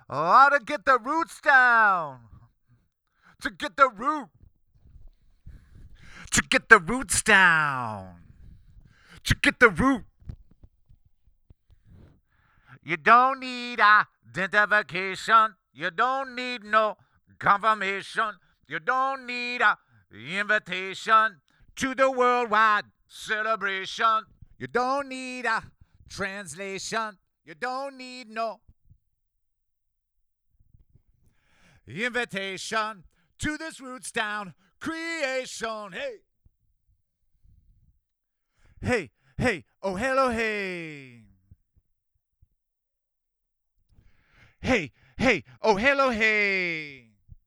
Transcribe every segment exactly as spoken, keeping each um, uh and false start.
Oh, to get the roots down. To get the root. To get the roots down. To get the root. You don't need identification. You don't need no confirmation. You don't need a invitation to the worldwide celebration. You don't need a translation. You don't need no invitation to this roots down creation. Hey, hey, hey, oh, hello, hey. Hey, hey, oh, hello, hey.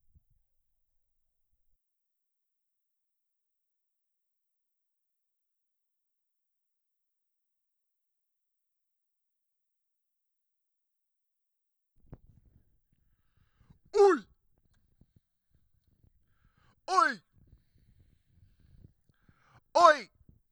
Oi, oi, oi.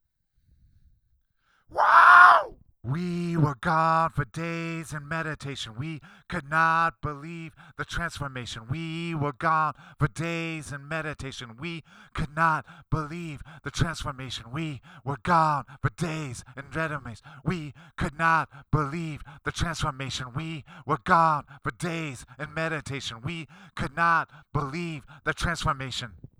Wow! We were gone for days in meditation. We could not believe the transformation. We were gone for days in meditation. We could not believe the transformation. We were gone for days in meditation. We could not believe the transformation. We were gone for days in meditation. We could not believe the transformation.